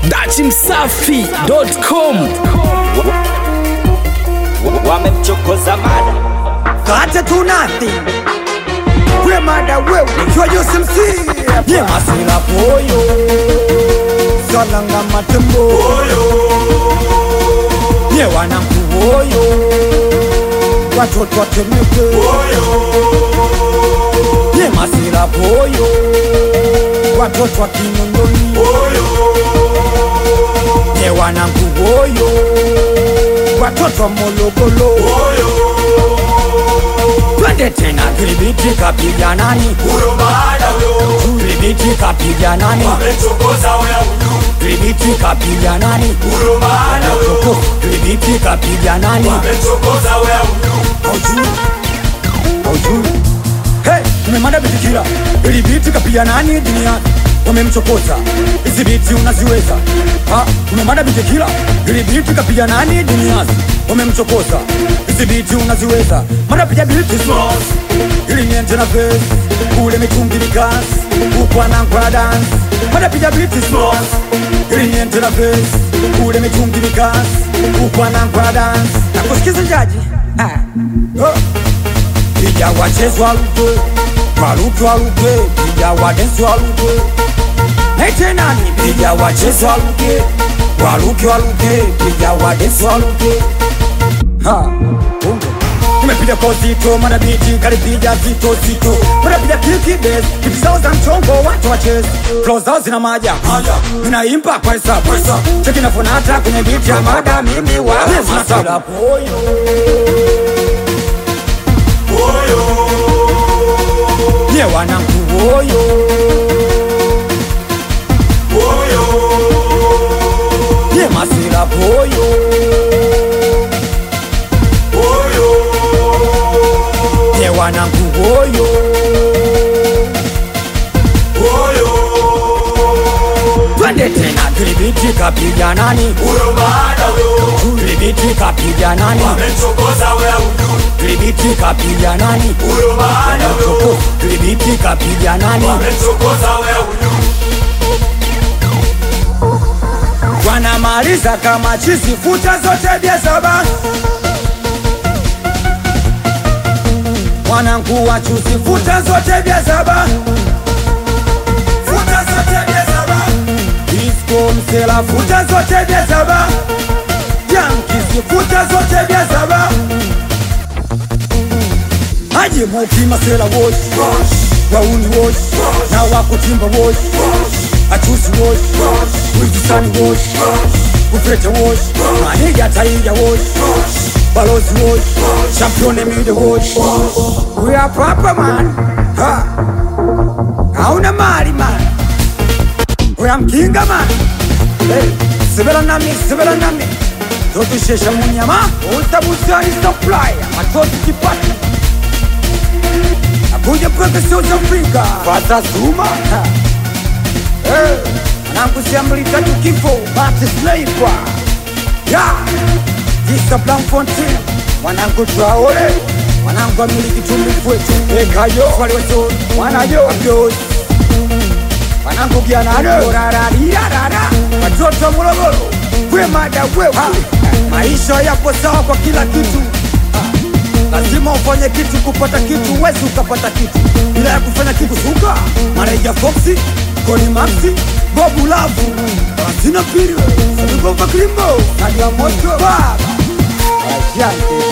dachimsafi.com. Wamemchokoza mada Kata tunati kule mada wewe nikiwa Jose MC ye masila poyo salanga matembo ye wanangu woyo watoto watemeke ye masila poyo watoto wa Kinondoni ye wanangu woyo watoto wa Morogoro twende tena kilibiti kapiga nani Uyo baada uyo kilibiti kapiga nani wamechokoza wea uyu kilibiti kapiga nani Uyo baada uyo kilibiti kapiga nani wamechokoza wea uyu Haujui hey umemanda bitikira kilibiti kapiga nani dunia wamemchokoza hizi biti unaziweza ha umemanda bitikira kilibiti kapiga nani dunia wamemchokoza hizi biti unaziweza mara piga biti slows ili niende na face kule mitungi ni gas ukwa na kwa dance mara piga biti slows ili niende na face kule mitungi ni gas ukwa na kwa dance na kusikiza jaji ija wachezwa lupe walutwa lupe ija wadenswa lupe nete nani ija wachezwa lupe walutwa lupe ija wadenswa lupe tumepiga kozito manabiti kalipiga zito zito tunapiga kiki base kiti zao za mchongo watu wachezi flow zao zina maja ninaimba kwa hesabu cheki na fonata kwenye biti ya mada mimi wa masala poyo ye wanangu woyo ye masila poyo ye wanangu woyo twende tena kilibiti kapiga nani Uyo baada uyo kilibiti kapiga nani wamechokoza wea uyu kilibiti kapiga nani Uyo baada uyo kilibiti kapiga nani wamechokoza wea uyu wanamaliza kama chizi futa zote bia saba wanangu wachuzi futa zote bia saba futa zote bia saba disco msela futa zote bia saba yankisi futa zote bia saba aje moki masela wosh wauni wosh na wakutimba wosh achusi wosh wijisani wosh ufete wosh maniga taiga wosh balozi wosh champion emide wosh we are proper man ha hauna mali man we are mkinga man hey sebela nami zotushesha munyama utabuzani supply matoto kipati abuja peke South Africa fata zuma Manangu siambuli tatu kifo Bati sniper Ya Jisa Blanfontaine Manangu Traore Manangu amiliki tumbi kwetu Ekayo Wale wetu Wanayo Abdos Manangu Gianano Rarararara Watoto Morogoro Kwe mada wewe Maisha yapo sawa kwa kila kitu lazima ufanye kitu kupata kitu wezi ukapata kitu bila ya kufanya kitu suka Mareja Foxy Koni Maxi Bobu Lavu Asina Piri Sabigova Klimbo Nadia Moto Baba Asante